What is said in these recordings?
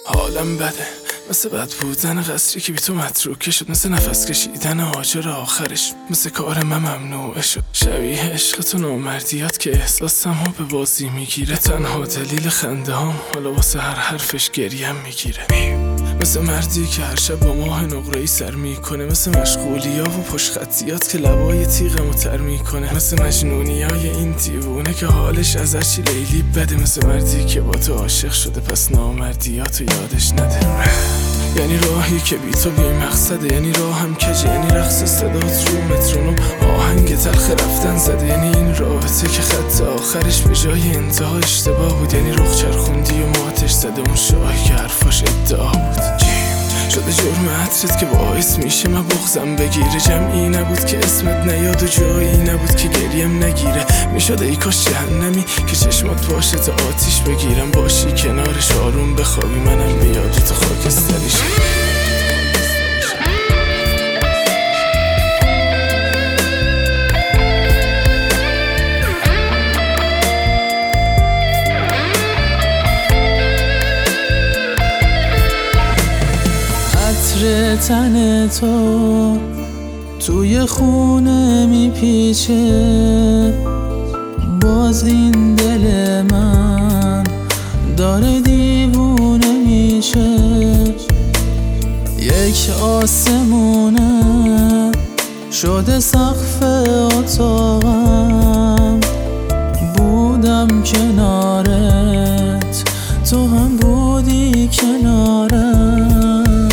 حالم بده مثل بد بودن قصری که بی تو متروکه شد، مثل نفس کشیدن آجر آخرش، مثل کار من ممنوعه شد. شبیه عشق تو نامردیات که احساسم ها به بازی میگیره، تنها دلیل خنده هم حالا واسه هر حرفش گریم میگیره. مثل مردی که هر شب با ماه نقره‌ای سر میکنه، مثل مشغولیا و پشخطیات که لبای تیغمو تر میکنه، مثل مجنونیای این دیوونه که حالش از هرچی لیلی بده، مثل مردی که با تو عاشق شده پس نامردیاتو یادش نده. یعنی راهی که بی تو بی مقصده، یعنی راهم کجه، یعنی رقص صدات رو مترونوم آهنگ تلخ رفتن زده، یعنی این رابطه که خط آخرش به جای انتها اشتباه بود، یعنی رخ چرخوندی و ماتش زده اون شاهی که حرفاش ادعا بود. شده جرم عطرت که باعث میشه من بغضم بگیره، جمعی نبود که اسمت نیاد و جایی نبود که گریم نگیره. میشده ای کاش جهنمی که چشمات باشه تا آتیش بگیرم، باشی کنارش آروم بخوابی منم بیاد تو خاکستریش. تن تو توی خونه میپیچه، باز این دل من داره دیوونه میشه. یک آسمونه شده سقف اتاقم، بودم کنارت تو هم بودی کنارم.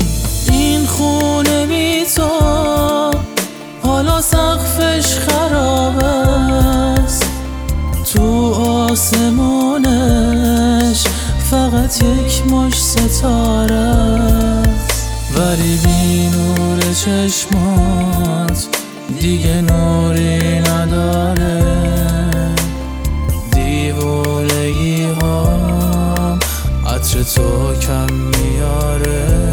خونه بی تو حالا سقفش خراب است، تو آسمونش فقط یک مش ستاره است، ولی بی نور چشمات دیگه نوری نداره. دیوونگی ها عطر تو کم میاره.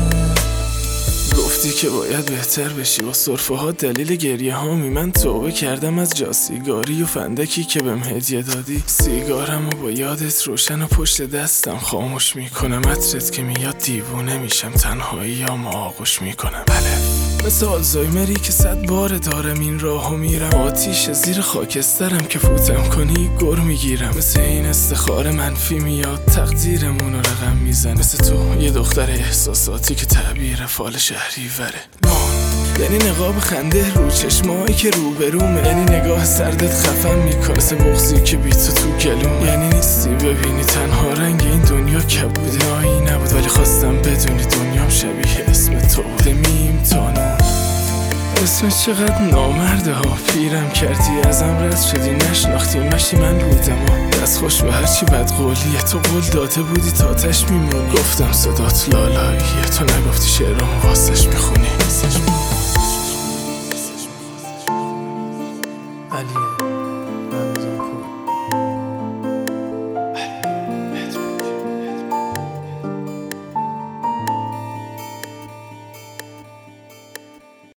گفتی که باید بهتر بشی با سرفه ها دلیل گریه هامی، من توبه کردم از جاسیگاری و فندکی که بهم هدیه دادی. سیگارم و با یادت روشن و پشت دستم خاموش میکنم، عطرت که میاد دیوونه میشم، تنهایی یا آغوش میکنم. بله مثل آلزایمری که 100 بار دارم این راهو میرم، آتیش زیر خاکسترم که فوتم کنی گر میگیرم. مثل این استخاره منفی میاد تقدیرمون رو رقم میزن، مثل تو یه دختر احساساتی که تعبیر فال شهری وره. یعنی نقاب خنده رو چشمایی که روبرومه، یعنی نگاه سردت خفم میکنه مثل بغضی که بی تو گلومه. یعنی نیستی ببینی تنها رنگ این دنیا کبوده، آیی نبود ولی خواستم بدونی دنیام شبیه اسم تو بوده. میم تا نون اسمت چقدر نامرده ها، پیرم کردی ازم رد شدی، نشناختی مشتی من بودم دست خوش به هرچی بد قولیه. تو قول داده بودی تا تش میمونی، گفتم صدات لالاییه، تو نگفتی شعرامو واسش میخونی. علیه